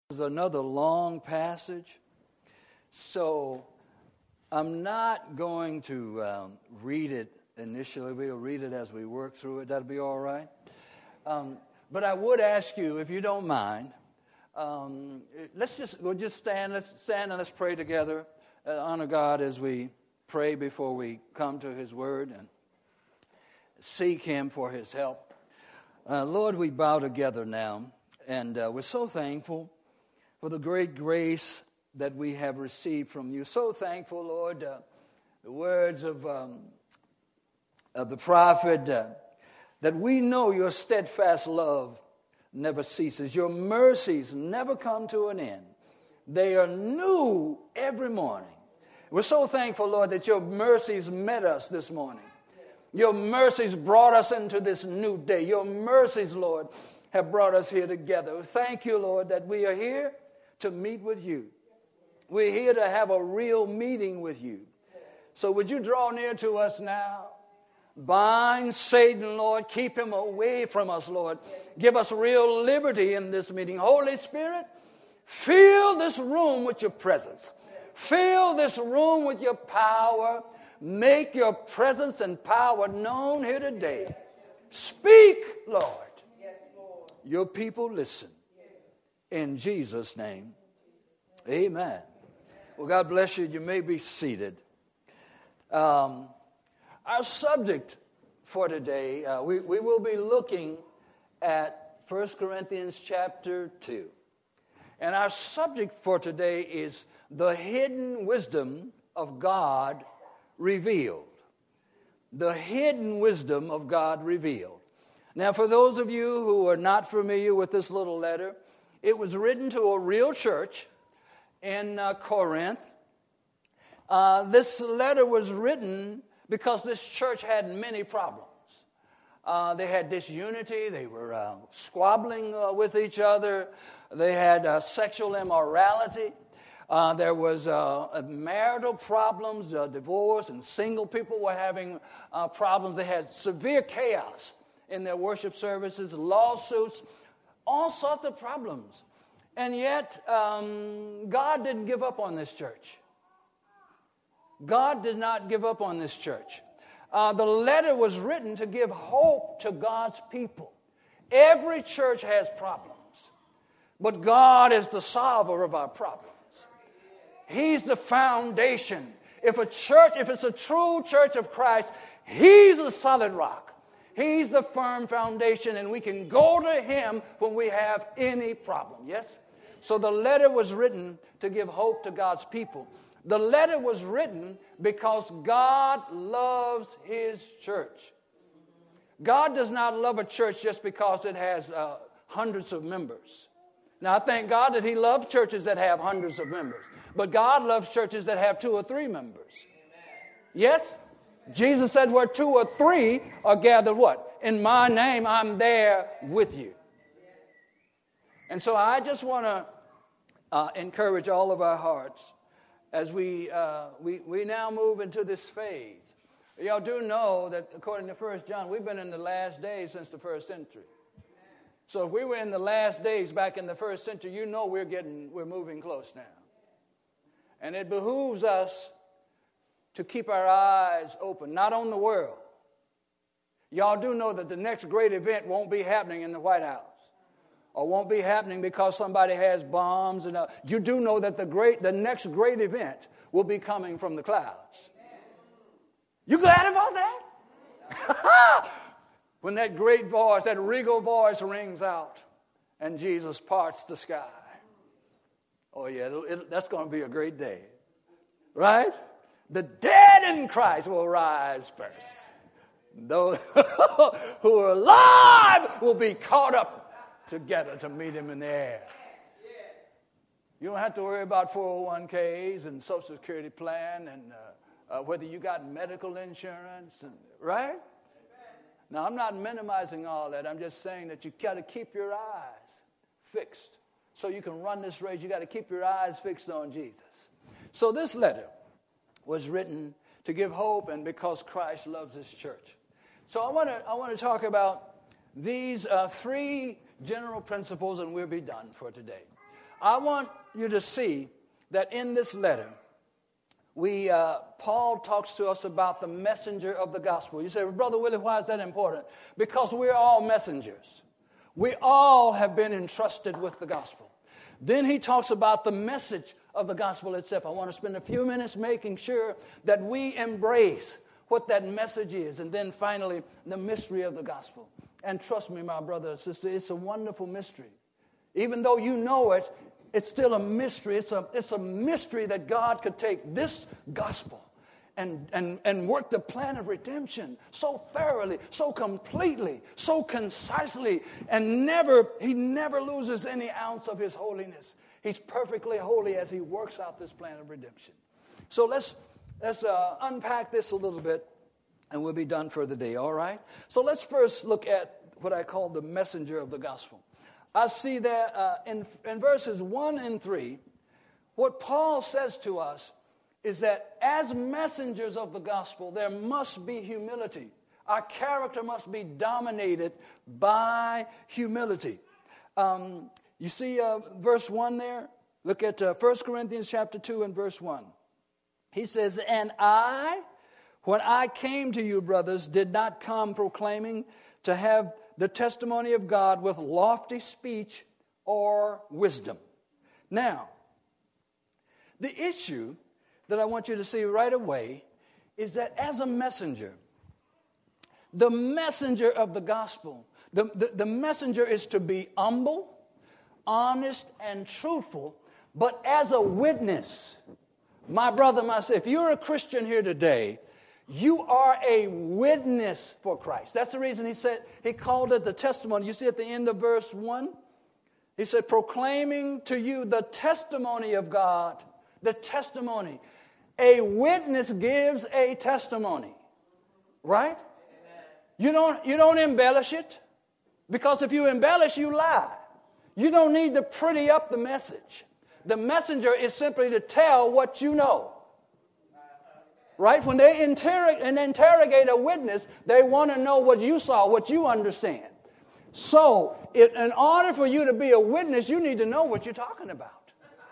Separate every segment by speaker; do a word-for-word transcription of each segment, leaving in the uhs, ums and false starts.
Speaker 1: This is another long passage, so I'm not going to um, read it initially. We'll read it as we work through it. That'll be all right. Um, but I would ask you, if you don't mind, um, let's just we'll just stand. Let's stand and let's pray together. Uh, honor God as we pray before we come to His Word and seek Him for His help. Uh, Lord, we bow together now, and uh, we're so thankful for the great grace that we have received from you. So thankful, Lord, uh, the words of, um, of the prophet, uh, that we know your steadfast love never ceases. Your mercies never come to an end. They are new every morning. We're so thankful, Lord, that your mercies met us this morning. Your mercies brought us into this new day. Your mercies, Lord, have brought us here together. Thank you, Lord, that we are here to meet with you. We're here to have a real meeting with you. So would you draw near to us now? Bind Satan, Lord. Keep him away from us, Lord. Give us real liberty in this meeting. Holy Spirit, fill this room with your presence. Fill this room with your power. Make your presence and power known here today. Speak, Lord. Your people listen. In Jesus' name, amen. Well, God bless you. You may be seated. Um, our subject for today, uh, we, we will be looking at First Corinthians chapter two. And our subject for today is the hidden wisdom of God revealed. The hidden wisdom of God revealed. Now, for those of you who are not familiar with this little letter, it was written to a real church in uh, Corinth. Uh, this letter was written because this church had many problems. Uh, they had disunity. They were uh, squabbling uh, with each other. They had uh, sexual immorality. Uh, there was uh, marital problems, uh, divorce, and single people were having uh, problems. They had severe chaos in their worship services, lawsuits, all sorts of problems. And yet, um, God didn't give up on this church. God did not give up on this church. Uh, the letter was written to give hope to God's people. Every church has problems, but God is the solver of our problems. He's the foundation. If a church, if it's a true church of Christ, He's the solid rock. He's the firm foundation, and we can go to Him when we have any problem. Yes? So the letter was written to give hope to God's people. The letter was written because God loves His church. God does not love a church just because it has uh, hundreds of members. Now, I thank God that He loves churches that have hundreds of members. But God loves churches that have two or three members. Yes? Jesus said where two or three are gathered what? In my name, I'm there with you. And so I just want to uh, encourage all of our hearts as we, uh, we we now move into this phase. Y'all do know that according to First John, we've been in the last days since the first century. So if we were in the last days back in the first century, you know we're getting we're moving close now. And it behooves us to keep our eyes open, not on the world. Y'all do know that the next great event won't be happening in the White House, or won't be happening because somebody has bombs. And uh, you do know that the great, the next great event will be coming from the clouds. You glad about that? When that great voice, that regal voice rings out, and Jesus parts the sky. Oh yeah, it'll, it, that's going to be a great day, right? The dead in Christ will rise first. Those who are alive will be caught up together to meet Him in the air. You don't have to worry about four oh one k's and Social Security plan and uh, uh, whether you got medical insurance, and, right? Now, I'm not minimizing all that. I'm just saying that you got to keep your eyes fixed. So you can run this race, you got to keep your eyes fixed on Jesus. So this letter was written to give hope and because Christ loves His church. So I want to I want to talk about these uh, three general principles, and we'll be done for today. I want you to see that in this letter, we uh, Paul talks to us about the messenger of the gospel. You say, well, Brother Willie, why is that important? Because we're all messengers. We all have been entrusted with the gospel. Then he talks about the message of the gospel itself. I want to spend a few minutes making sure that we embrace what that message is. And then finally, the mystery of the gospel. And trust me, my brother and sister, it's a wonderful mystery. Even though you know it, it's still a mystery. It's a, it's a mystery that God could take this gospel and, and, and work the plan of redemption so thoroughly, so completely, so concisely, and never, he never loses any ounce of his holiness. He's perfectly holy as he works out this plan of redemption. So let's, let's uh, unpack this a little bit, and we'll be done for the day, all right? So let's first look at what I call the messenger of the gospel. I see that uh, in, in verses one and three, what Paul says to us is that as messengers of the gospel, there must be humility. Our character must be dominated by humility. Um, you see uh, verse one there? Look at uh, First Corinthians chapter two and verse one. He says, and I, when I came to you, brothers, did not come proclaiming to have the testimony of God with lofty speech or wisdom. Now, the issue that I want you to see right away is that as a messenger, the messenger of the gospel, the, the, the messenger is to be humble, honest, and truthful, but as a witness. My brother, my sister, if you're a Christian here today, you are a witness for Christ. That's the reason he said, he called it the testimony. You see at the end of verse one, he said, proclaiming to you the testimony of God, the testimony. A witness gives a testimony, right? Amen. You don't, you don't embellish it, because if you embellish, you lie. You don't need to pretty up the message. The messenger is simply to tell what you know. Right? When they interrogate and interrogate a witness, they want to know what you saw, what you understand. So, it, in order for you to be a witness, you need to know what you're talking about.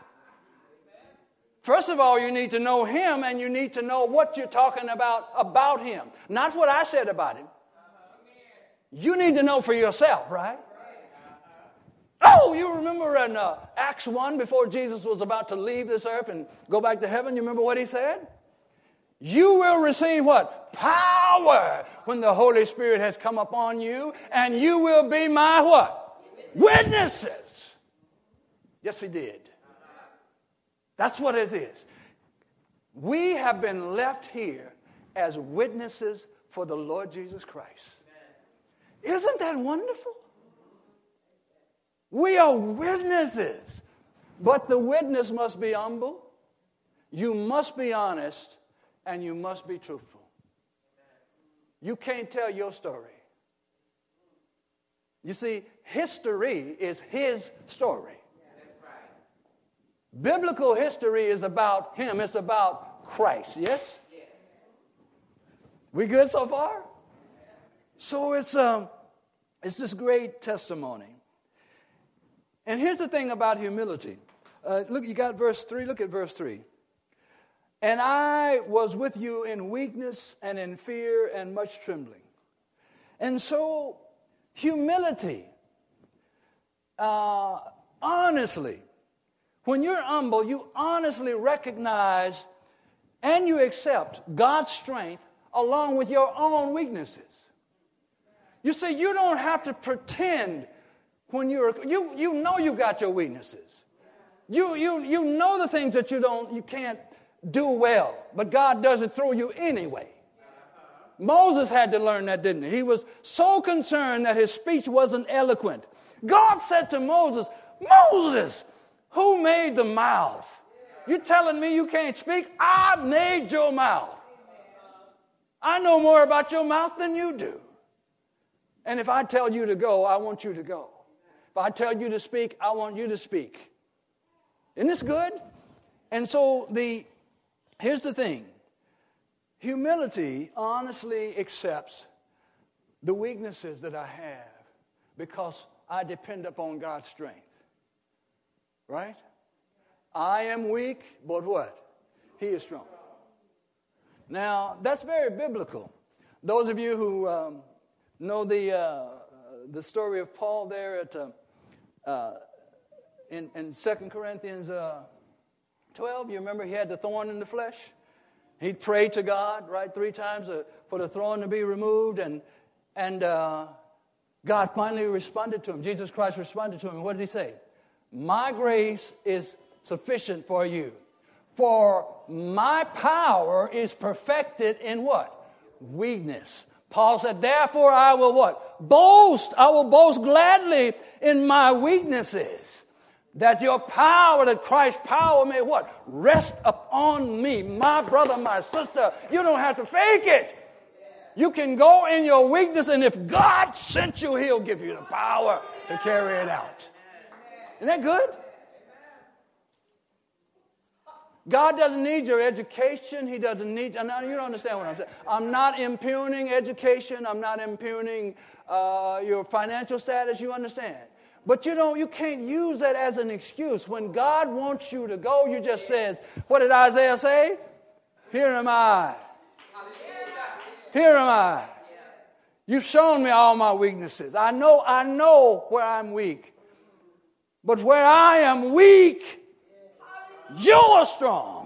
Speaker 1: First of all, you need to know him, and you need to know what you're talking about about him. Not what I said about him. You need to know for yourself, right? Oh, you remember in uh, Acts one, before Jesus was about to leave this earth and go back to heaven, you remember what he said? You will receive what? Power when the Holy Spirit has come upon you, and you will be my what? Witnesses. Yes, he did. That's what it is. We have been left here as witnesses for the Lord Jesus Christ. Isn't that wonderful? We are witnesses. But the witness must be humble. You must be honest. And you must be truthful. You can't tell your story. You see, history is his story. That's right. Biblical history is about him. It's about Christ. Yes? Yes. We good so far? So it's um, it's this great testimony. And here's the thing about humility. Uh, look, you got verse three. Look at verse three. And I was with you in weakness and in fear and much trembling. And so, humility, uh, honestly, when you're humble, you honestly recognize and you accept God's strength along with your own weaknesses. You see, you don't have to pretend when you're, you, you know you got your weaknesses. You, you, you know the things that you don't, you can't do well, but God does it through you anyway. Moses had to learn that, didn't he? He was so concerned that his speech wasn't eloquent. God said to Moses, Moses, who made the mouth? You telling me you can't speak? I made your mouth. I know more about your mouth than you do. And if I tell you to go, I want you to go. If I tell you to speak, I want you to speak. Isn't this good? And so the Here's the thing. Humility honestly accepts the weaknesses that I have because I depend upon God's strength. Right? I am weak, but what? He is strong. Now, that's very biblical. Those of you who um, know the uh, the story of Paul there at uh, uh, in, in Second Corinthians uh, twelve, you remember he had the thorn in the flesh? He prayed to God, right, three times uh, for the thorn to be removed, and and uh, God finally responded to him. Jesus Christ responded to him. And what did he say? My grace is sufficient for you, for my power is perfected in what? Weakness. Paul said, therefore I will what? Boast. I will boast gladly in my weaknesses, that your power, that Christ's power may what? Rest upon me. My brother, my sister, you don't have to fake it. You can go in your weakness, and if God sent you, he'll give you the power to carry it out. Isn't that good? God doesn't need your education. He doesn't need, and you don't understand what I'm saying. I'm not impugning education. I'm not impugning uh, your financial status. You understand? But you don't, you can't use that as an excuse. When God wants you to go, you just says, what did Isaiah say? Here am I. Here am I. You've shown me all my weaknesses. I know, I know where I'm weak. But where I am weak, you are strong.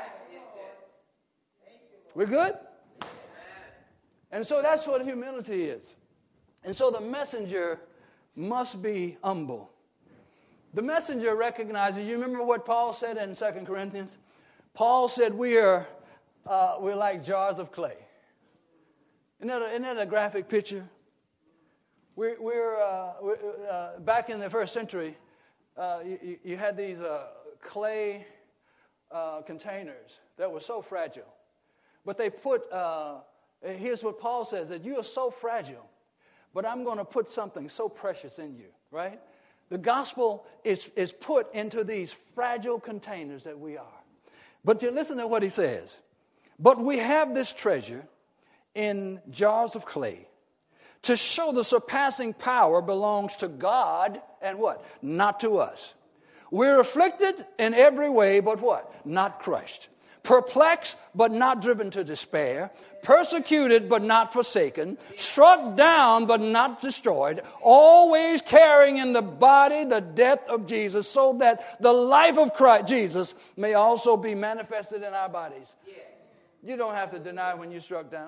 Speaker 1: We're good? And so that's what humility is. And so the messenger must be humble. The messenger recognizes, you remember what Paul said in Second Corinthians? Paul said we are uh, we're like jars of clay. Isn't that a, isn't that a graphic picture? We're, we're, uh, we're uh, back in the first century, uh, you, you had these uh, clay uh, containers that were so fragile. But they put, uh, here's what Paul says, that you are so fragile, but I'm going to put something so precious in you, right? The gospel is, is put into these fragile containers that we are. But you listen to what he says. But we have this treasure in jars of clay to show the surpassing power belongs to God and what? Not to us. We're afflicted in every way, but what? Not crushed. Perplexed, but not driven to despair. Persecuted, but not forsaken. Struck down, but not destroyed. Always carrying in the body the death of Jesus, so that the life of Christ Jesus may also be manifested in our bodies. You don't have to deny when you're struck down.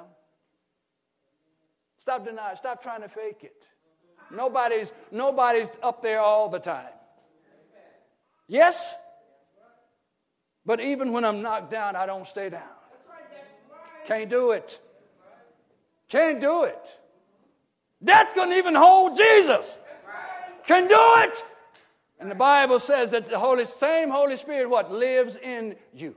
Speaker 1: Stop denying. Stop trying to fake it. Nobody's, nobody's up there all the time. Yes? But even when I'm knocked down, I don't stay down. Can't do it. Can't do it. Death couldn't even hold Jesus. Can do it. And the Bible says that the Holy, same Holy Spirit, what? Lives in you.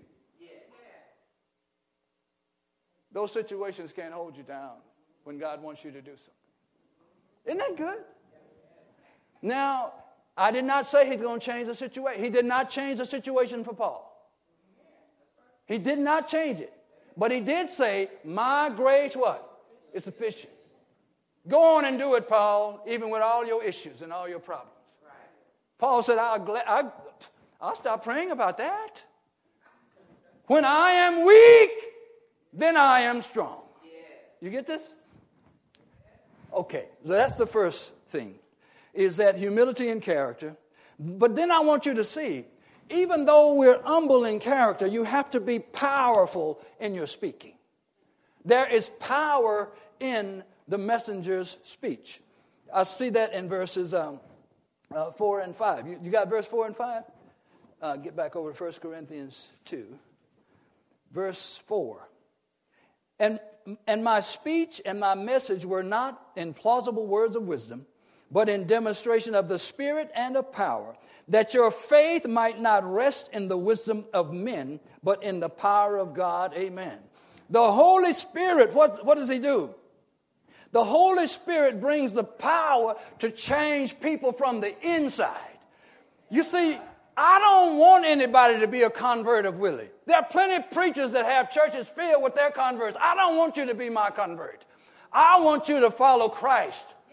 Speaker 1: Those situations can't hold you down when God wants you to do something. Isn't that good? Now, I did not say he's going to change the situation. He did not change the situation for Paul. He did not change it. But he did say, my grace, what? Is sufficient. Go on and do it, Paul, even with all your issues and all your problems. Right. Paul said, I'll, gla- I'll, I'll stop praying about that. When I am weak, then I am strong. Yes. You get this? Okay, so that's the first thing, is that humility in character. But then I want you to see, even though we're humble in character, you have to be powerful in your speaking. There is power in the messenger's speech. I see that in verses um, uh, four and five. You, you got verse four and five? Uh, get back over to First Corinthians two. Verse four. And, and my speech and my message were not in plausible words of wisdom, but in demonstration of the Spirit and of power, that your faith might not rest in the wisdom of men, but in the power of God. Amen. The Holy Spirit, what, what does he do? The Holy Spirit brings the power to change people from the inside. You see, I don't want anybody to be a convert of Willie. There are plenty of preachers that have churches filled with their converts. I don't want you to be my convert. I want you to follow Christ.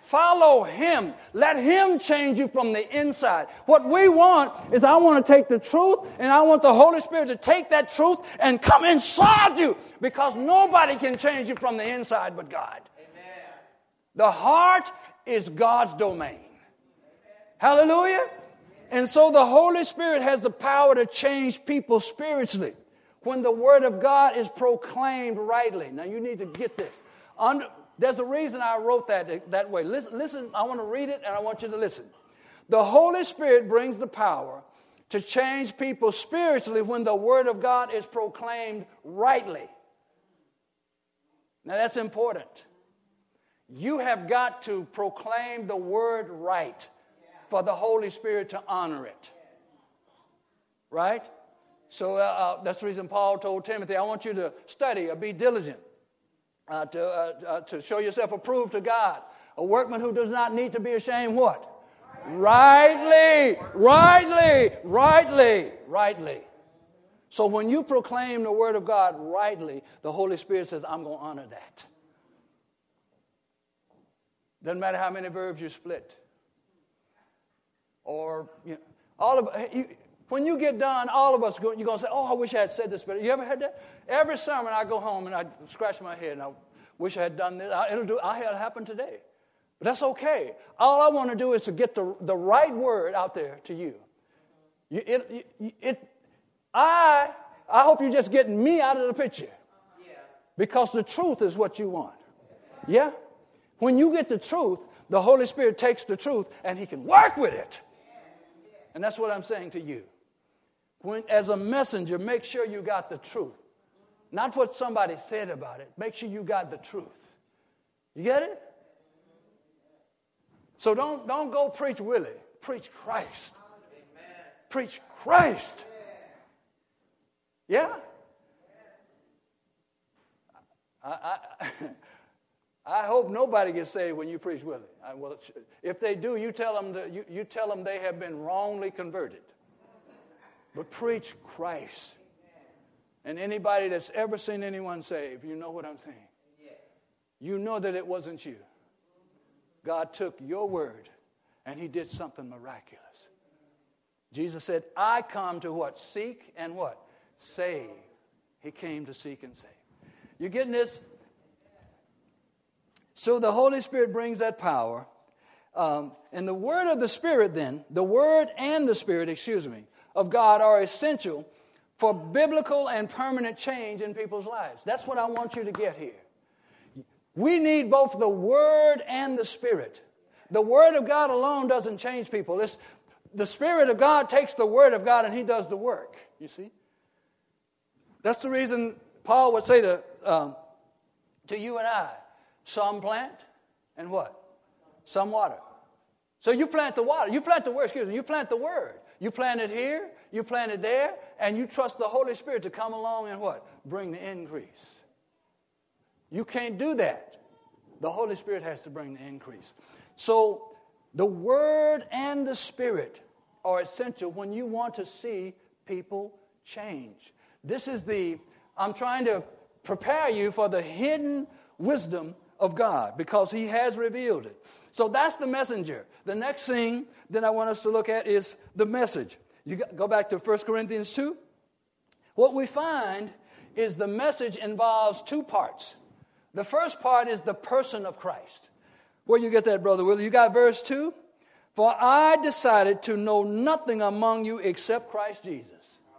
Speaker 1: Follow him. Let him change you from the inside. What we want is I want to take the truth, and I want the Holy Spirit to take that truth and come inside you, because nobody can change you from the inside but God. Amen. The heart is God's domain. Hallelujah. And so the Holy Spirit has the power to change people spiritually when the Word of God is proclaimed rightly. Now you need to get this. Under, there's a reason I wrote that that way. Listen, listen, I want to read it and I want you to listen. The Holy Spirit brings the power to change people spiritually when the Word of God is proclaimed rightly. Now that's important. You have got to proclaim the Word right for the Holy Spirit to honor it. Right? So uh, uh, that's the reason Paul told Timothy, I want you to study or be diligent uh, to, uh, uh, to show yourself approved to God. A workman who does not need to be ashamed what? Rightly, rightly, rightly, rightly. So when you proclaim the Word of God rightly, the Holy Spirit says, I'm going to honor that. Doesn't matter how many verbs you split. Or, you know, all of you, when you get done, all of us, go, you're going to say, oh, I wish I had said this better. You ever had that? Every summer I go home and I scratch my head and I wish I had done this. I, it'll, do, I had it happen today. But that's okay. All I want to do is to get the, the right word out there to you. you it, it, it, I, I hope you're just getting me out of the picture. Because the truth is what you want. Yeah? When you get the truth, the Holy Spirit takes the truth and He can work with it. And that's what I'm saying to you. When, as a messenger, make sure you got the truth. Not what somebody said about it. Make sure you got the truth. You get it? So don't, don't go preach Willie. Preach Christ. Amen. Preach Christ. Yeah? I, I, I hope nobody gets saved when you preach Willie. I, well, if they do, you tell them to, you, you tell them they have been wrongly converted. But preach Christ. And anybody that's ever seen anyone saved, you know what I'm saying. Yes. You know that it wasn't you. God took your word and He did something miraculous. Jesus said, I come to what? Seek and what? Save. He came to seek and save. You getting this? So the Holy Spirit brings that power. Um, and the word of the Spirit then, the word and the Spirit, excuse me, of God are essential for biblical and permanent change in people's lives. That's what I want you to get here. We need both the Word and the Spirit. The Word of God alone doesn't change people. It's, the Spirit of God takes the Word of God and He does the work. You see? That's the reason Paul would say to, um, to you and I, some plant and what? Some water. So you plant the water. You plant the Word, excuse me. You plant the Word. You plant it here, you plant it there, and you trust the Holy Spirit to come along and what? Bring the increase. You can't do that. The Holy Spirit has to bring the increase. So the Word and the Spirit are essential when you want to see people change. This is the, I'm trying to prepare you for the hidden wisdom of God because He has revealed it. So that's the messenger. The next thing that I want us to look at is the message. You go back to First Corinthians two. What we find is the message involves two parts. The first part is the person of Christ. Where you get that, Brother Willie? You got verse two? For I decided to know nothing among you except Christ Jesus.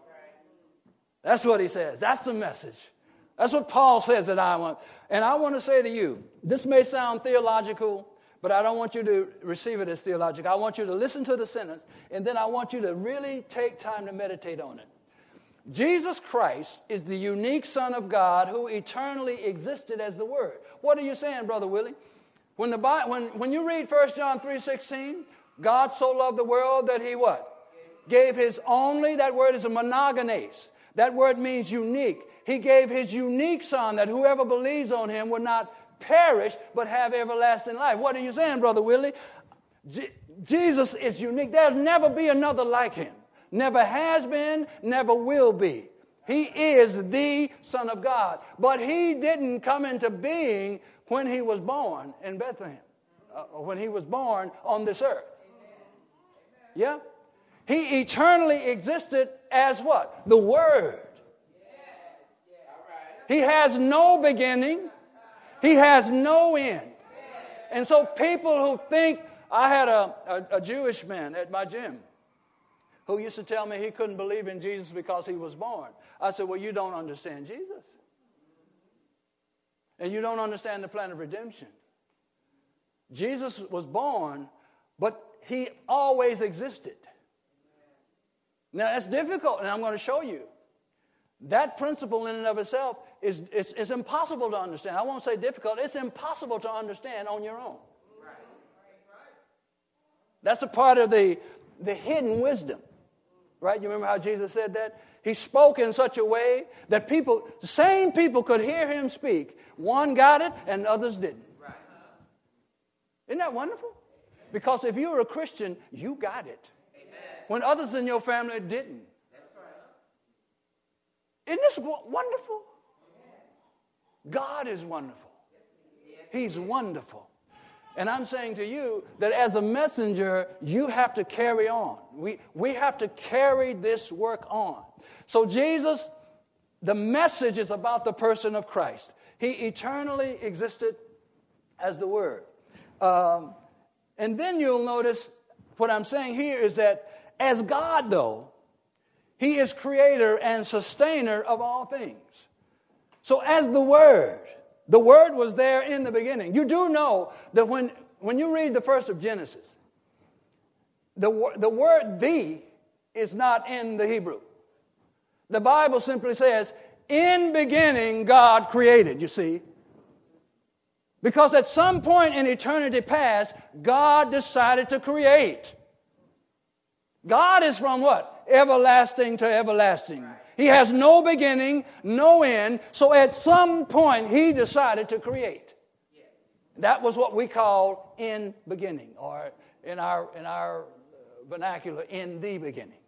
Speaker 1: That's what he says. That's the message. That's what Paul says that I want. And I want to say to you, this may sound theological, but I don't want you to receive it as theological. I want you to listen to the sentence, and then I want you to really take time to meditate on it. Jesus Christ is the unique Son of God who eternally existed as the Word. What are you saying, Brother Willie? When the when when you read First John three sixteen, God so loved the world that He what? Gave His only, that word is a monogenes. That word means unique. He gave His unique Son that whoever believes on Him would not perish but have everlasting life. What are you saying, Brother Willie? Je- Jesus is unique. There'll never be another like Him. Never has been, never will be. He is the Son of God. But He didn't come into being when He was born in Bethlehem. uh, when he was born on this earth. Yeah? He eternally existed as what? The Word. He has no beginning. He has no end. And so people who think, I had a, a, a Jewish man at my gym who used to tell me he couldn't believe in Jesus because he was born. I said, well, you don't understand Jesus. And you don't understand the plan of redemption. Jesus was born, but he always existed. Now, that's difficult, and I'm going to show you. That principle in and of itself is, is, is impossible to understand. I won't say difficult. It's impossible to understand on your own. That's a part of the, the hidden wisdom. Right? You remember how Jesus said that? He spoke in such a way that people, the same people could hear him speak. One got it and others didn't. Right. Isn't that wonderful? Because if you were a Christian, you got it. Amen. When others in your family didn't. That's right. Isn't this wonderful? God is wonderful. He's wonderful. And I'm saying to you that as a messenger, you have to carry on. We, we have to carry this work on. So Jesus, the message is about the person of Christ. He eternally existed as the Word. Um, and then you'll notice what I'm saying here is that as God, though, He is creator and sustainer of all things. So as the Word, the Word was there in the beginning. You do know that when, when you read the first of Genesis, the, the word "the" is not in the Hebrew. The Bible simply says, in beginning God created, you see. Because at some point in eternity past, God decided to create. God is from what? Everlasting to everlasting. He has no beginning, no end. So at some point, He decided to create. That was what we call in beginning, or in our in our vernacular, in the beginning.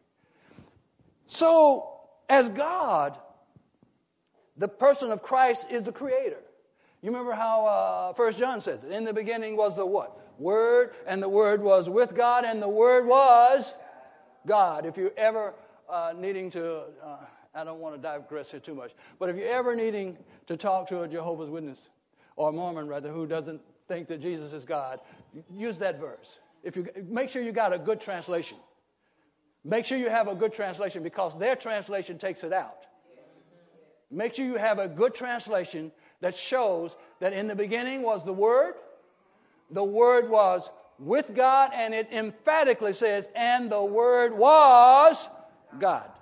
Speaker 1: So, as God, the person of Christ is the creator. You remember how uh, First John says it. In the beginning was the what? Word, and the Word was with God, and the Word was God. If you're ever uh, needing to, uh, I don't want to digress here too much, but if you're ever needing to talk to a Jehovah's Witness, or a Mormon rather, who doesn't think that Jesus is God, use that verse. If you make sure you got a good translation. Make sure you have a good translation, because their translation takes it out. Make sure you have a good translation that shows that in the beginning was the Word. The Word was with God, and it emphatically says, and the Word was God.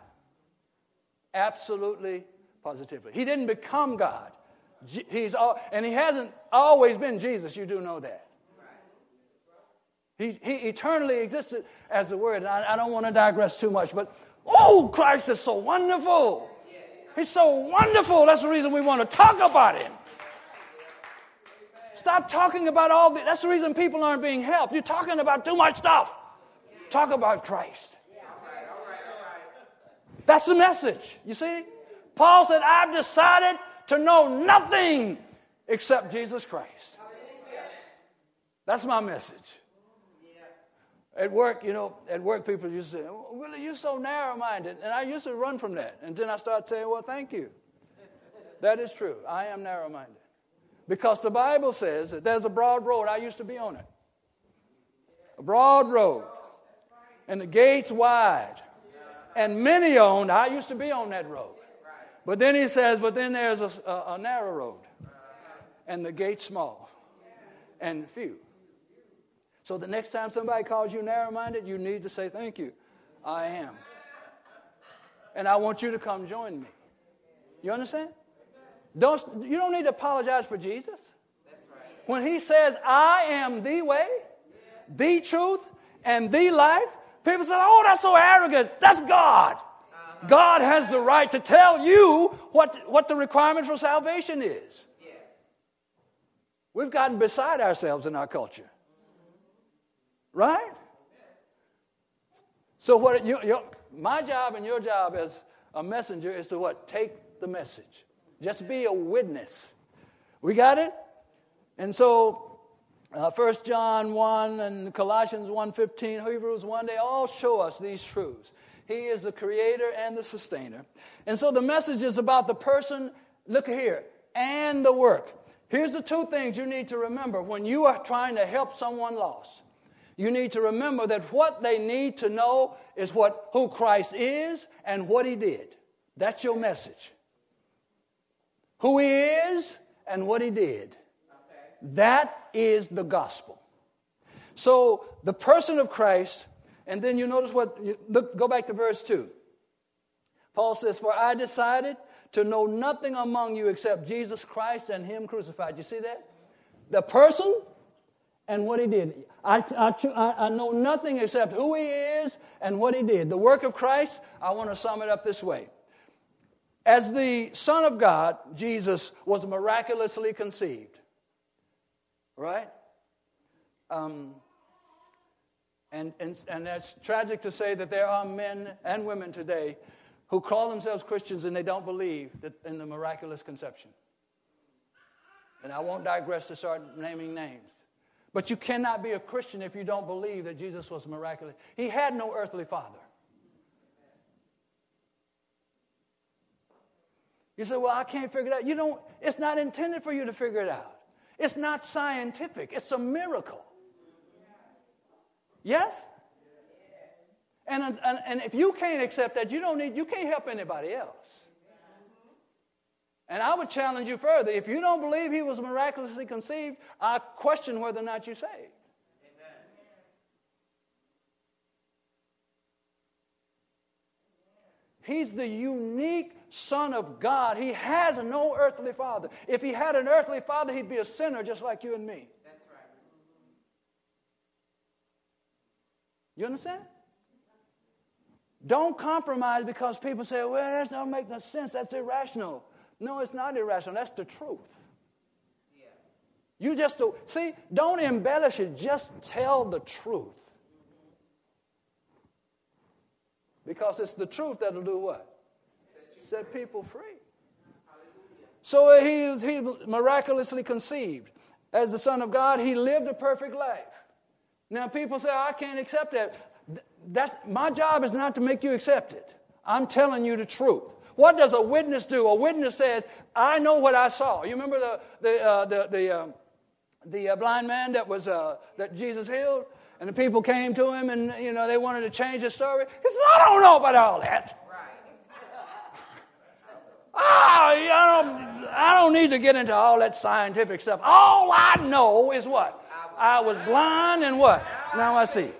Speaker 1: Absolutely, positively. He didn't become God. He's all, and He hasn't always been Jesus, you do know that. He, he eternally existed as the Word. And I, I don't want to digress too much, but, oh, Christ is so wonderful. He's so wonderful. That's the reason we want to talk about Him. Stop talking about all the, that's the reason people aren't being helped. You're talking about too much stuff. Talk about Christ. That's the message, you see? Paul said, I've decided to know nothing except Jesus Christ. That's my message. At work, you know, at work people used to say, Willie, you're so narrow-minded. And I used to run from that. And then I started saying, well, thank you. That is true. I am narrow-minded. Because the Bible says that there's a broad road. I used to be on it. A broad road. And the gates wide. And many owned. I used to be on that road. But then he says, but then there's a, a, a narrow road. And the gates small. And few. So the next time somebody calls you narrow-minded, you need to say, thank you. I am. And I want you to come join me. You understand? Don't, you don't need to apologize for Jesus. That's right. When He says, I am the way, the truth, and the life, people say, oh, that's so arrogant. That's God. Uh-huh. God has the right to tell you what, what the requirement for salvation is. Yes. We've gotten beside ourselves in our culture. Right? So what you, you, my job and your job as a messenger is to what? Take the message. Just be a witness. We got it? And so Uh, First John one and Colossians one fifteen, Hebrews one, they all show us these truths. He is the creator and the sustainer. And so the message is about the person, look here, and the work. Here's the two things you need to remember when you are trying to help someone lost. You need to remember that what they need to know is what who Christ is and what he did. That's your message. Who he is and what he did. Okay. That is the gospel. So the person of Christ, and then you notice what, you look, go back to verse two. Paul says, for I decided to know nothing among you except Jesus Christ and him crucified. You see that? The person and what he did. I, I, I know nothing except who he is and what he did. The work of Christ, I want to sum it up this way. As the Son of God, Jesus was miraculously conceived. Right? Um, and, and, and that's tragic to say that there are men and women today who call themselves Christians and they don't believe that in the miraculous conception. And I won't digress to start naming names. But you cannot be a Christian if you don't believe that Jesus was miraculous. He had no earthly father. You say, well, I can't figure it out. You don't, it's not intended for you to figure it out. It's not scientific. It's a miracle. Yes? And, and, and if you can't accept that, you don't need, you can't help anybody else. And I would challenge you further. If you don't believe he was miraculously conceived, I question whether or not you're saved. Amen. He's the unique Son of God. He has no earthly father. If he had an earthly father, he'd be a sinner just like you and me. That's right. You understand? Don't compromise because people say, well, that don't make no sense. That's irrational. No, it's not irrational. That's the truth. Yeah. You just do, see, don't embellish it. Just tell the truth. Because it's the truth that'll do what? Set, Set people free. Hallelujah. So he was, he was miraculously conceived. As the Son of God, he lived a perfect life. Now people say, I can't accept that. That's, my job is not to make you accept it. I'm telling you the truth. What does a witness do? A witness says, I know what I saw. You remember the the uh, the the, uh, the uh, blind man that was uh, that Jesus healed? And the people came to him and, you know, they wanted to change the story. He said, I don't know about all that. Ah, you know, I don't need to get into all that scientific stuff. All I know is what? I was blind and what? Now I see.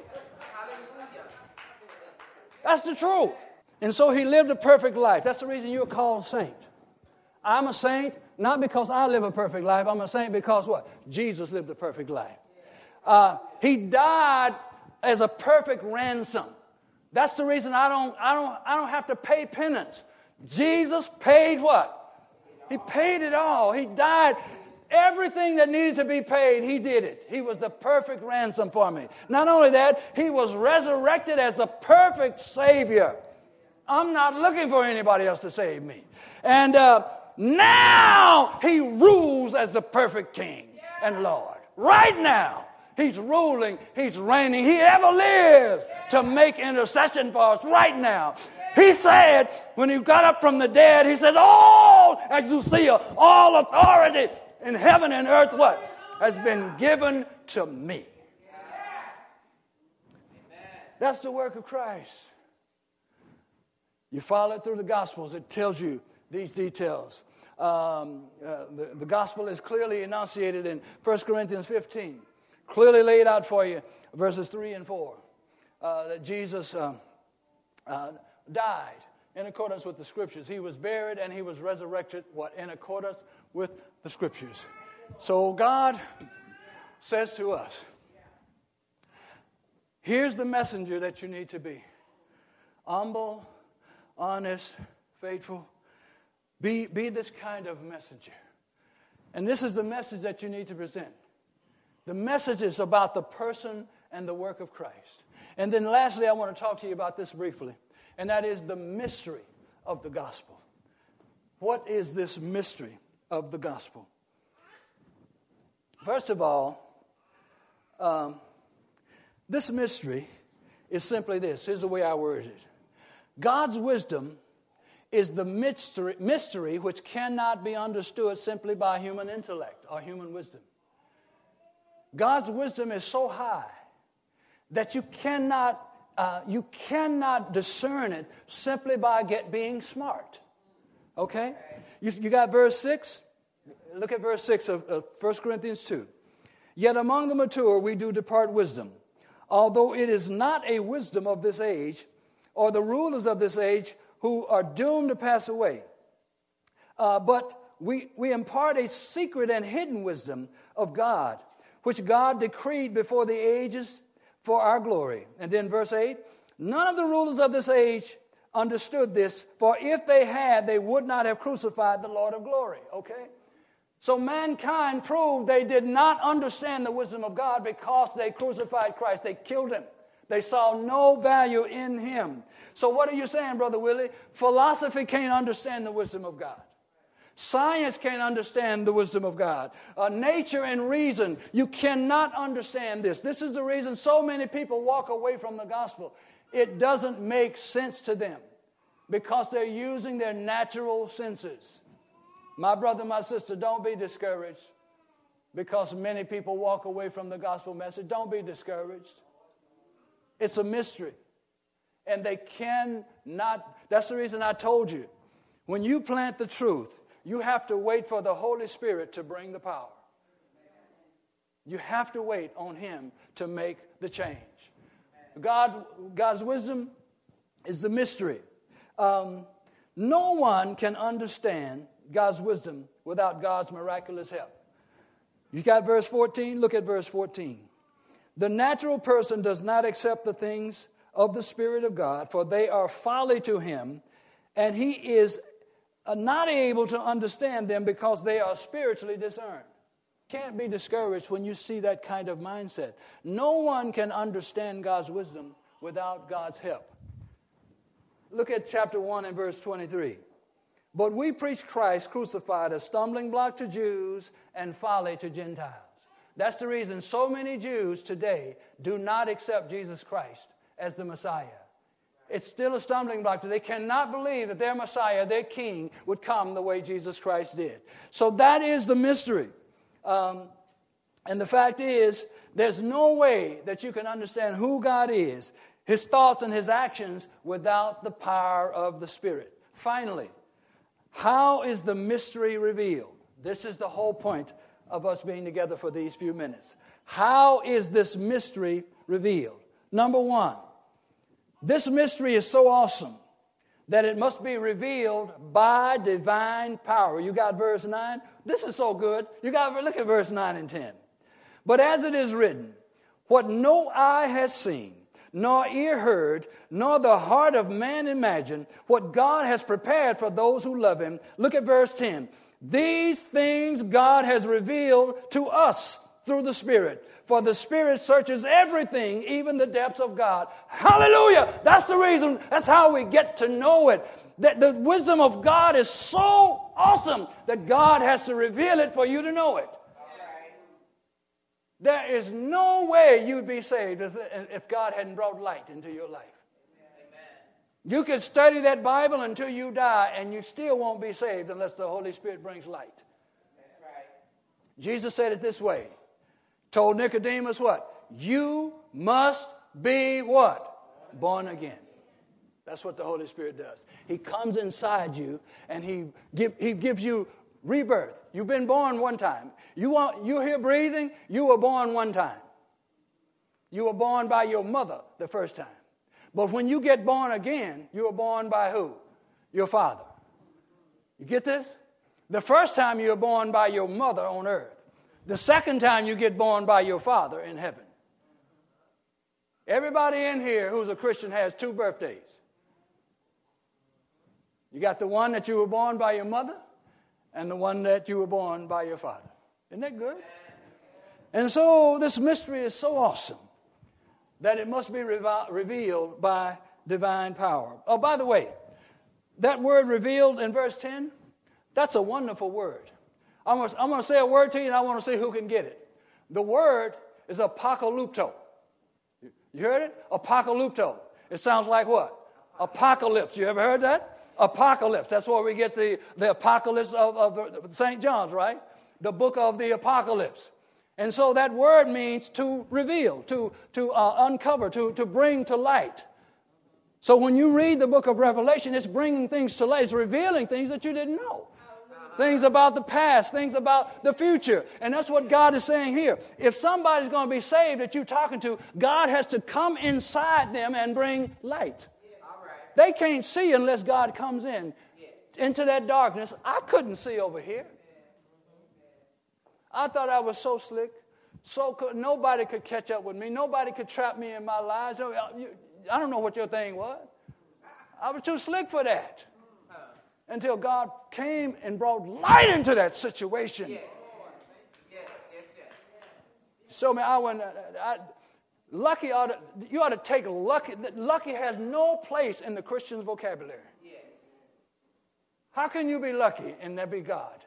Speaker 1: That's the truth. And so he lived a perfect life. That's the reason you're called saint. I'm a saint not because I live a perfect life. I'm a saint because what? Jesus lived a perfect life. Uh, he died as a perfect ransom. That's the reason I don't, I don't, I don't have to pay penance. Jesus paid what? He paid it all. He died. Everything that needed to be paid, he did it. He was the perfect ransom for me. Not only that, he was resurrected as the perfect Savior. I'm not looking for anybody else to save me. And uh, now he rules as the perfect King and Lord. Right now, he's ruling, he's reigning. He ever lives to make intercession for us right now. He said, when he got up from the dead, he says, all exousia, all authority in heaven and earth, what? Has been given to me. That's the work of Christ. You follow it through the Gospels. It tells you these details. Um, uh, the, the Gospel is clearly enunciated in First Corinthians fifteen. Clearly laid out for you, verses three and four. Uh, that Jesus uh, uh, died in accordance with the Scriptures. He was buried and he was resurrected, what? In accordance with the Scriptures. So God says to us, here's the messenger that you need to be. Humble, honest, faithful. Be, be this kind of messenger. And this is the message that you need to present. The message is about the person and the work of Christ. And then lastly, I want to talk to you about this briefly. And that is the mystery of the gospel. What is this mystery of the gospel? First of all, Um, this mystery is simply this. Here's the way I word it. God's wisdom is the mystery, mystery which cannot be understood simply by human intellect or human wisdom. God's wisdom is so high that you cannot uh, you cannot discern it simply by get being smart. Okay? You, you got verse six? Look at verse six of, of First Corinthians two. Yet among the mature we do depart wisdom, although it is not a wisdom of this age, or the rulers of this age who are doomed to pass away. Uh, but we, we impart a secret and hidden wisdom of God, which God decreed before the ages for our glory. And then verse eight, none of the rulers of this age understood this, for if they had, they would not have crucified the Lord of glory. Okay? So mankind proved they did not understand the wisdom of God because they crucified Christ. They killed him. They saw no value in him. So what are you saying, Brother Willie? Philosophy can't understand the wisdom of God. Science can't understand the wisdom of God. Uh, nature and reason, you cannot understand this. This is the reason so many people walk away from the gospel. It doesn't make sense to them because they're using their natural senses. My brother, my sister, don't be discouraged because many people walk away from the gospel message. Don't be discouraged. It's a mystery. And they cannot, that's the reason I told you, when you plant the truth, you have to wait for the Holy Spirit to bring the power. You have to wait on him to make the change. God, God's wisdom is the mystery. Um, no one can understand God's wisdom without God's miraculous help. You got verse fourteen? Look at verse fourteen. The natural person does not accept the things of the Spirit of God, for they are folly to him, and he is not able to understand them because they are spiritually discerned. Can't be discouraged when you see that kind of mindset. No one can understand God's wisdom without God's help. Look at chapter one and verse twenty-three. But we preach Christ crucified, a stumbling block to Jews and folly to Gentiles. That's the reason so many Jews today do not accept Jesus Christ as the Messiah. It's still a stumbling block. They cannot believe that their Messiah, their King, would come the way Jesus Christ did. So that is the mystery. Um, and the fact is, there's no way that you can understand who God is, his thoughts and his actions, without the power of the Spirit. Finally, how is the mystery revealed? This is the whole point of us being together for these few minutes. How is this mystery revealed? Number one, this mystery is so awesome that it must be revealed by divine power. You got verse nine? This is so good. You got to look at verse nine and ten. But as it is written, what no eye has seen, nor ear heard, nor the heart of man imagined, what God has prepared for those who love him. Look at verse ten. These things God has revealed to us through the Spirit. For the Spirit searches everything, even the depths of God. Hallelujah! That's the reason, that's how we get to know it. That the wisdom of God is so awesome that God has to reveal it for you to know it. There is no way you'd be saved if, if God hadn't brought light into your life. Amen. You could study that Bible until you die, and you still won't be saved unless the Holy Spirit brings light. That's right. Jesus said it this way. Told Nicodemus what? You must be what? Born again. That's what the Holy Spirit does. He comes inside you, and he, give, he gives you rebirth. You've been born one time. You want, you're here breathing, you were born one time. You were born by your mother the first time. But when you get born again, you were born by who? Your father. You get this? The first time you were born by your mother on earth. The second time you get born by your father in heaven. Everybody in here who's a Christian has two birthdays. You got the one that you were born by your mother, and the one that you were born by your father. Isn't that good? And so this mystery is so awesome that it must be revi- revealed by divine power. Oh, by the way, that word revealed in verse ten, that's a wonderful word. I'm going to, I'm going to say a word to you, and I want to see who can get it. The word It's apocalypto. You heard it? Apocalypto. It sounds like what? Apocalypse. You ever heard that? Apocalypse. That's where we get the, the apocalypse of, of Saint John's, right? The book of the apocalypse. And so that word means to reveal, to, to uh, uncover, to, to bring to light. So when you read the book of Revelation, it's bringing things to light. It's revealing things that you didn't know. Things about the past, things about the future. And that's what God is saying here. If somebody's going to be saved that you're talking to, God has to come inside them and bring light. They can't see unless God comes in into that darkness. I couldn't see over here. I thought I was so slick. So could, nobody could catch up with me. Nobody could trap me in my lies. I don't know what your thing was. I was too slick for that. Until God came and brought light into that situation. Yes, yes, yes, yes. So, man, I went. I, lucky ought to, you ought to take lucky. Lucky has no place in the Christian's vocabulary. Yes. How can you be lucky and there be God?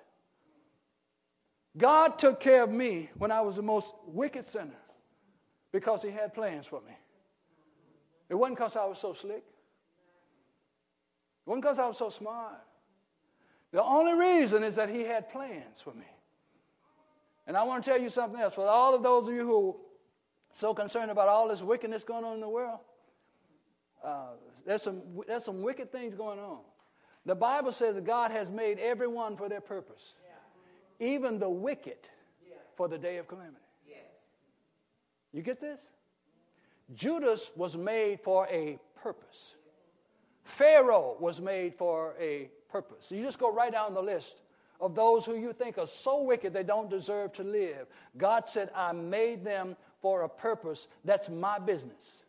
Speaker 1: God took care of me when I was the most wicked sinner because He had plans for me. It wasn't because I was so slick. It wasn't because I was so smart. The only reason is that He had plans for me. And I want to tell you something else. For all of those of you who are so concerned about all this wickedness going on in the world, uh, there's some there's some wicked things going on. The Bible says that God has made everyone for their purpose, yeah. Even the wicked yeah. for the day of calamity. Yes. You get this? Judas was made for a purpose. Pharaoh was made for a purpose. You just go right down the list of those who you think are so wicked they don't deserve to live. God said, I made them for a purpose. That's my business.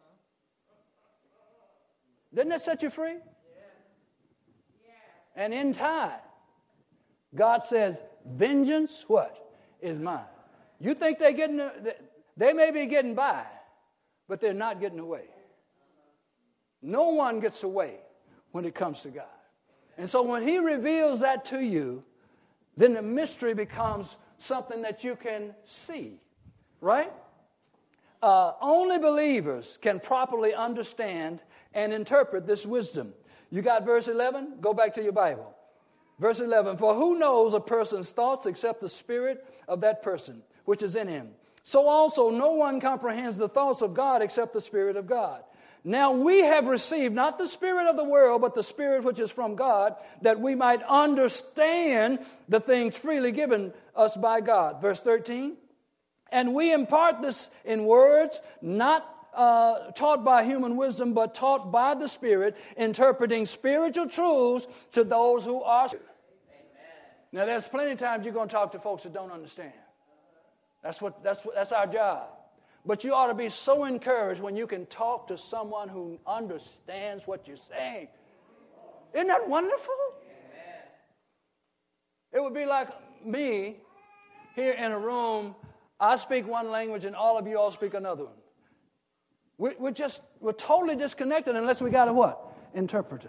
Speaker 1: Didn't that set you free? Yes. Yes. And in time, God says, vengeance, what? Is mine. You think they're getting, they may be getting by, but they're not getting away. No one gets away when it comes to God. And so when He reveals that to you, then the mystery becomes something that you can see, right? Uh, only believers can properly understand and interpret this wisdom. You got verse eleven? Go back to your Bible. Verse eleven, for who knows a person's thoughts except the spirit of that person, which is in him? So also no one comprehends the thoughts of God except the Spirit of God. Now we have received not the spirit of the world, but the Spirit which is from God, that we might understand the things freely given us by God. Verse thirteen, and we impart this in words, not uh, taught by human wisdom, but taught by the Spirit, interpreting spiritual truths to those who are. Amen. Now there's plenty of times you're going to talk to folks that don't understand. That's what that's what that's our job. But you ought to be so encouraged when you can talk to someone who understands what you're saying. Isn't that wonderful? Amen. It would be like me here in a room. I speak one language and all of you all speak another one. We're, we're just, we're totally disconnected unless we got a what? Interpreter.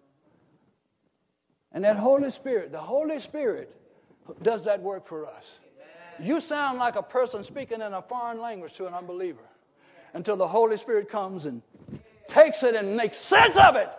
Speaker 1: And that Holy Spirit, the Holy Spirit does that work for us. You sound like a person speaking in a foreign language to an unbeliever until the Holy Spirit comes and takes it and makes sense of it.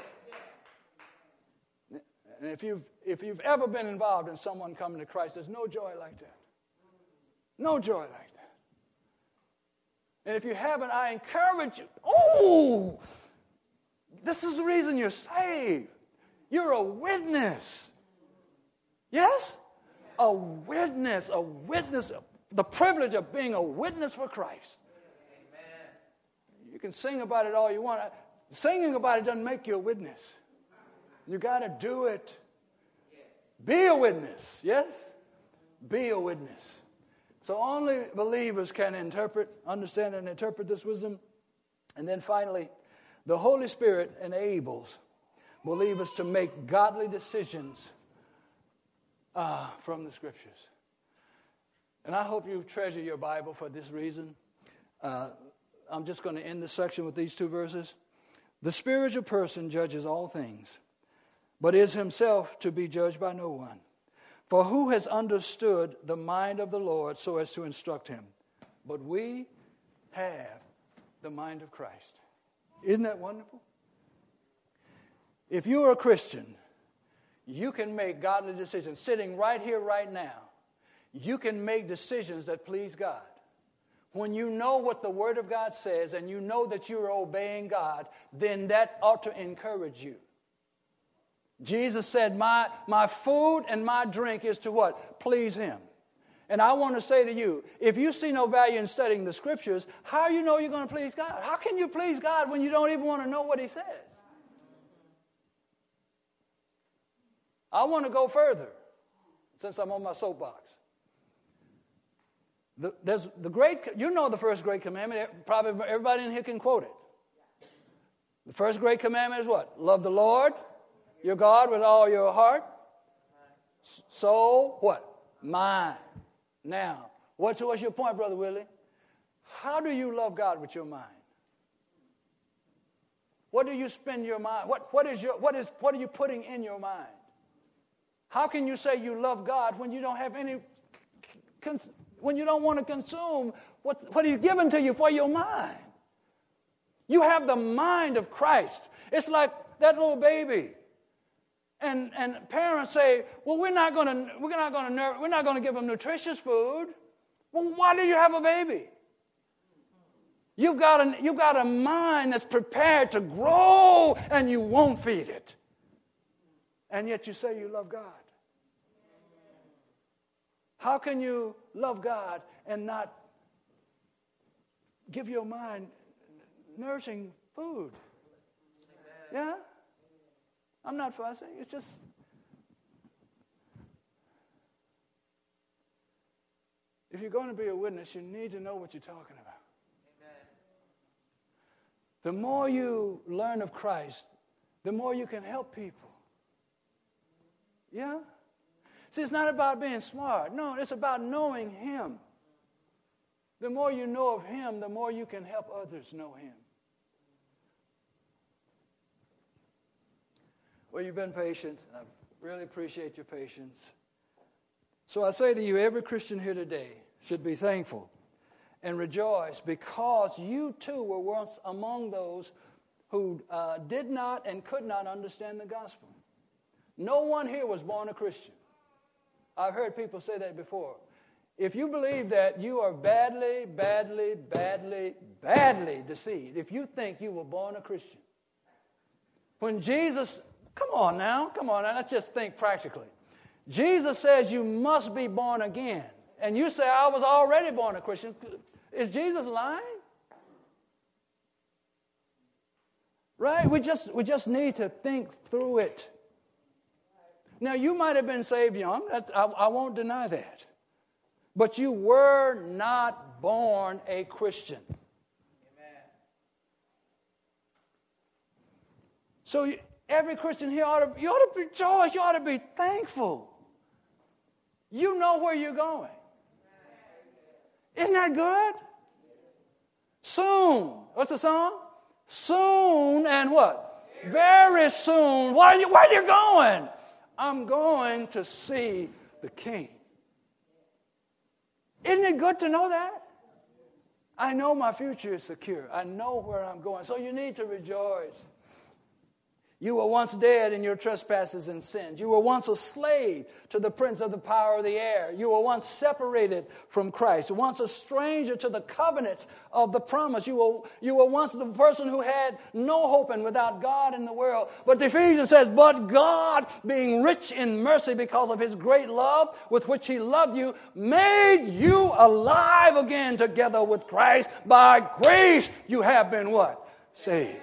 Speaker 1: And if you've, if you've ever been involved in someone coming to Christ, there's no joy like that. No joy like that. And if you haven't, I encourage you. Oh, this is the reason you're saved. You're a witness. Yes? A witness, a witness, the privilege of being a witness for Christ. Amen. You can sing about it all you want. Singing about it doesn't make you a witness. You got to do it. Yes. Be a witness, yes? Be a witness. So only believers can interpret, understand and interpret this wisdom. And then finally, the Holy Spirit enables believers to make godly decisions Uh, from the Scriptures. And I hope you treasure your Bible for this reason. Uh, I'm just going to end this section with these two verses. The spiritual person judges all things, but is himself to be judged by no one. For who has understood the mind of the Lord so as to instruct him? But we have the mind of Christ. Isn't that wonderful? If you are a Christian, you can make godly decisions. Sitting right here, right now, you can make decisions that please God. When you know what the Word of God says and you know that you are obeying God, then that ought to encourage you. Jesus said, my, my food and my drink is to what? Please Him. And I want to say to you, if you see no value in studying the Scriptures, how do you know you're going to please God? How can you please God when you don't even want to know what He says? I want to go further, since I'm on my soapbox. The, there's the great, you know the first great commandment. Probably everybody in here can quote it. The first great commandment is what? Love the Lord, your God, with all your heart, soul, what? Mind. Now, what's, what's your point, Brother Willie? How do you love God with your mind? What do you spend your mind? What, what, is your, what, is, what are you putting in your mind? How can you say you love God when you don't have any, when you don't want to consume what, what He's given to you for your mind? You have the mind of Christ. It's like that little baby. And, and parents say, well, we're not going to we're not going to we're not going to give them nutritious food. Well, why do you have a baby? You've got a, you've got a mind that's prepared to grow, and you won't feed it. And yet you say you love God. How can you love God and not give your mind nourishing food? Yeah? I'm not fussing. It's just... If you're going to be a witness, you need to know what you're talking about. Amen. The more you learn of Christ, the more you can help people. Yeah? See, it's not about being smart. No, it's about knowing Him. The more you know of Him, the more you can help others know Him. Well, you've been patient, and I really appreciate your patience. So I say to you, every Christian here today should be thankful and rejoice because you too were once among those who uh, did not and could not understand the gospel. No one here was born a Christian. I've heard people say that before. If you believe that, you are badly, badly, badly, badly deceived if you think you were born a Christian. When Jesus, come on now, come on now, let's just think practically. Jesus says you must be born again. And you say, I was already born a Christian. Is Jesus lying? Right? We just, we just need to think through it. Now, you might have been saved young. That's, I, I won't deny that. But you were not born a Christian. Amen. So you, every Christian here ought to, you ought to rejoice. You ought to be thankful. You know where you're going. Isn't that good? Soon. What's the song? Soon and what? Very soon. Where are you, where are you going? I'm going to see the King. Isn't it good to know that? I know my future is secure. I know where I'm going. So you need to rejoice. You were once dead in your trespasses and sins. You were once a slave to the prince of the power of the air. You were once separated from Christ, once a stranger to the covenant of the promise. You were, you were once the person who had no hope and without God in the world. But the Ephesians says, but God, being rich in mercy because of His great love with which He loved you, made you alive again together with Christ. By grace you have been what? Saved.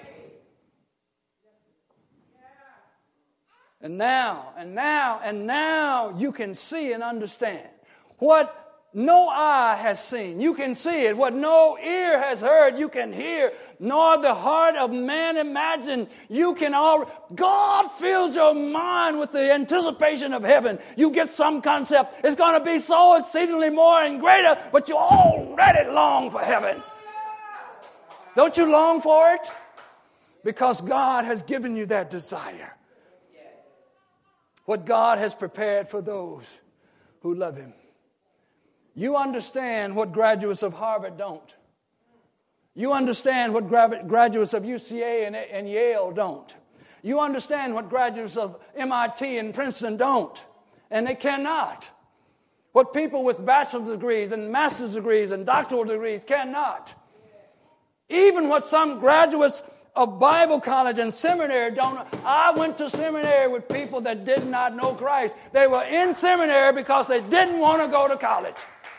Speaker 1: And now, and now, and now you can see and understand what no eye has seen. You can see it. What no ear has heard, you can hear. Nor the heart of man imagine. You can all. God fills your mind with the anticipation of heaven. You get some concept. It's going to be so exceedingly more and greater, but you already long for heaven. Don't you long for it? Because God has given you that desire. What God has prepared for those who love Him. You understand what graduates of Harvard don't. You understand what gra- graduates of U C A and, and Yale don't. You understand what graduates of M I T and Princeton don't. And they cannot. What people with bachelor's degrees and master's degrees and doctoral degrees cannot. Even what some graduates of Bible college and seminary don't know. I went to seminary with people that did not know Christ. They were in seminary because they didn't want to go to college.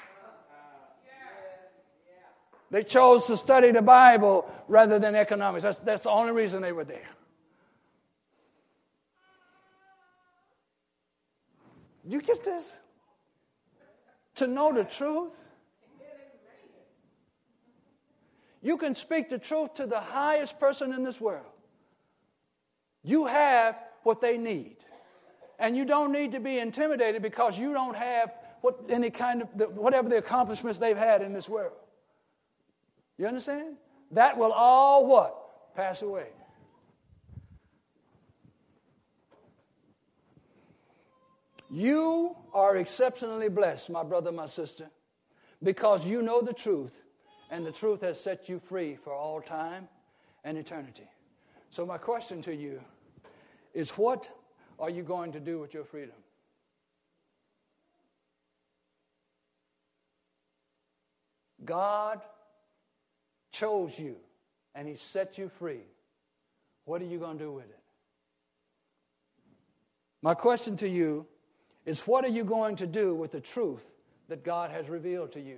Speaker 1: They chose to study the Bible rather than economics. That's, that's the only reason they were there. You get this? To know the truth. You can speak the truth to the highest person in this world. You have what they need. And you don't need to be intimidated because you don't have what any kind of the, whatever the accomplishments they've had in this world. You understand? That will all what? Pass away. You are exceptionally blessed, my brother, my sister, because you know the truth, and the truth has set you free for all time and eternity. So my question to you is, what are you going to do with your freedom? God chose you, and He set you free. What are you going to do with it? My question to you is, what are you going to do with the truth that God has revealed to you?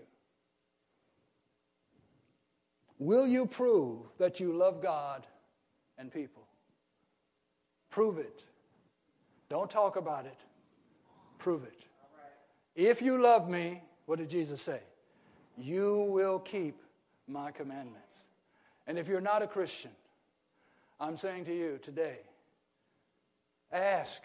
Speaker 1: Will you prove that you love God and people? Prove it. Don't talk about it. Prove it. If you love me, what did Jesus say? You will keep my commandments. And if you're not a Christian, I'm saying to you today, ask.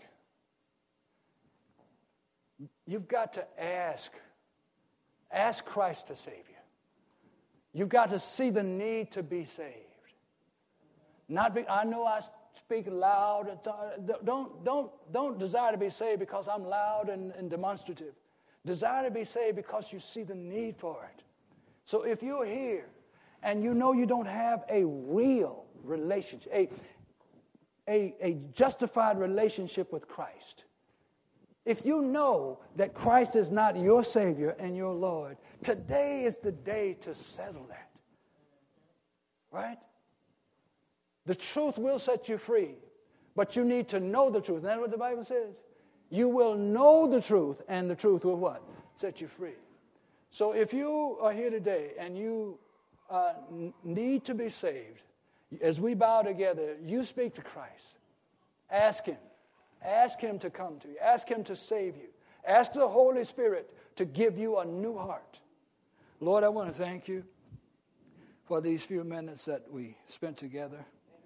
Speaker 1: You've got to ask. Ask Christ to save you. You've got to see the need to be saved. Not be, I know I speak loud. Don't, don't, don't desire to be saved because I'm loud and, and demonstrative. Desire to be saved because you see the need for it. So if you're here and you know you don't have a real relationship, a, a, a justified relationship with Christ, if you know that Christ is not your Savior and your Lord, today is the day to settle that. Right? The truth will set you free, but you need to know the truth. Isn't that what the Bible says? You will know the truth, and the truth will what? Set you free. So if you are here today and you uh, need to be saved, as we bow together, you speak to Christ. Ask Him. Ask Him to come to you. Ask Him to save you. Ask the Holy Spirit to give you a new heart. Lord, I want to thank you for these few minutes that we spent together.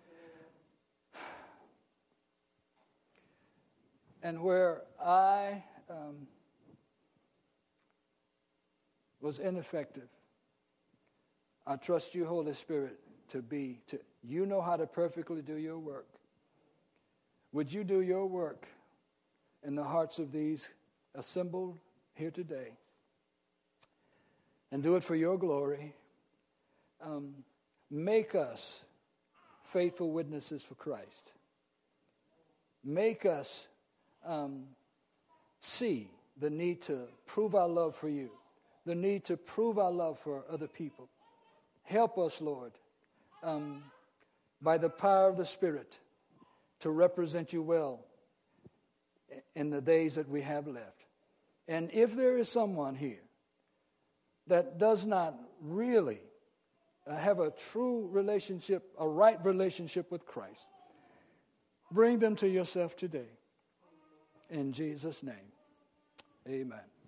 Speaker 1: And where I um, was ineffective, I trust you, Holy Spirit, to be, to you know how to perfectly do your work. Would you do your work in the hearts of these assembled here today? And do it for your glory. Um, make us faithful witnesses for Christ. Make us um, see the need to prove our love for you, the need to prove our love for other people. Help us, Lord, um, by the power of the Spirit, to represent you well in the days that we have left. And if there is someone here that does not really uh, have a true relationship, a right relationship with Christ, bring them to yourself today. In Jesus' name, amen.